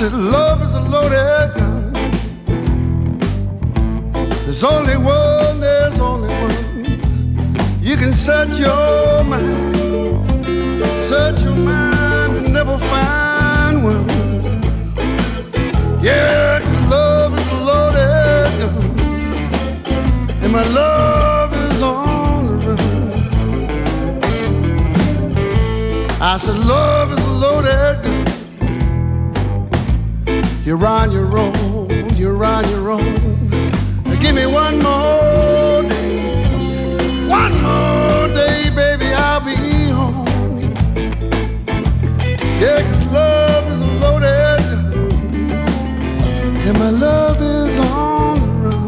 said, love is a loaded gun. There's only one, there's only one. You can search your mind and never find one. Yeah, 'cause love is a loaded gun, and my love is on the run. I said, love is a loaded gun. You're on your own, you're on your own. Give me one more day, baby, I'll be home. Yeah, 'cause love is a loaded gun, and my love is on the run.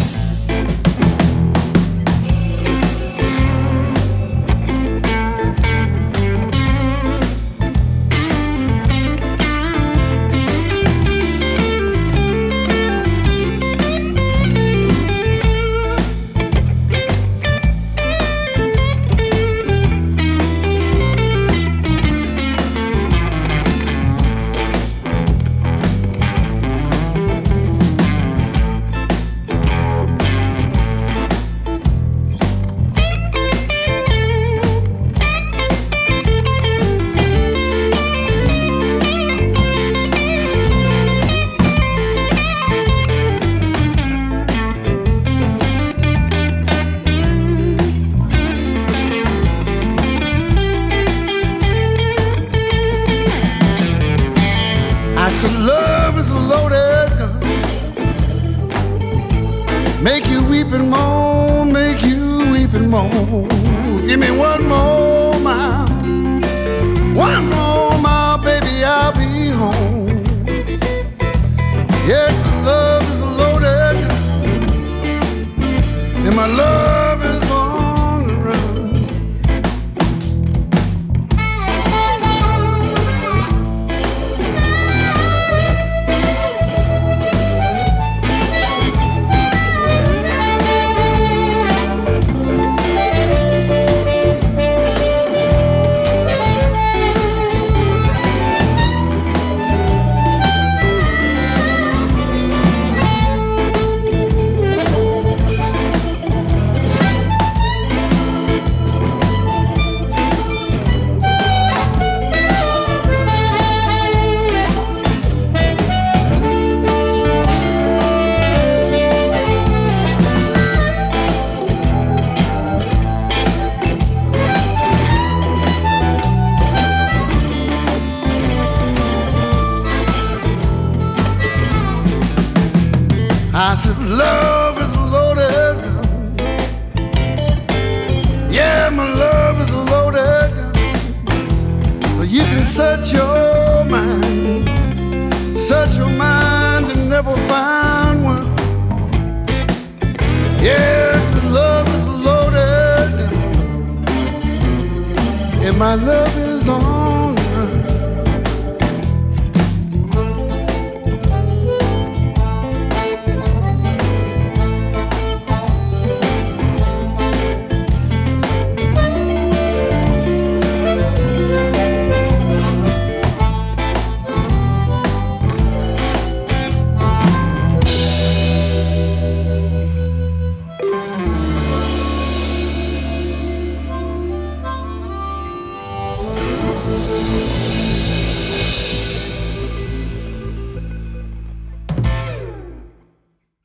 I said, love is a loaded gun. Make you weep and moan, make you weep and moan. Give me one more mile, baby, I'll be home. Yeah, 'cause love is a loaded gun, and my love is on the run. I said, love is a loaded gun. Yeah, my love is a loaded gun. But you can search your mind and never find one. Yeah, 'cause love is a loaded gun, and my love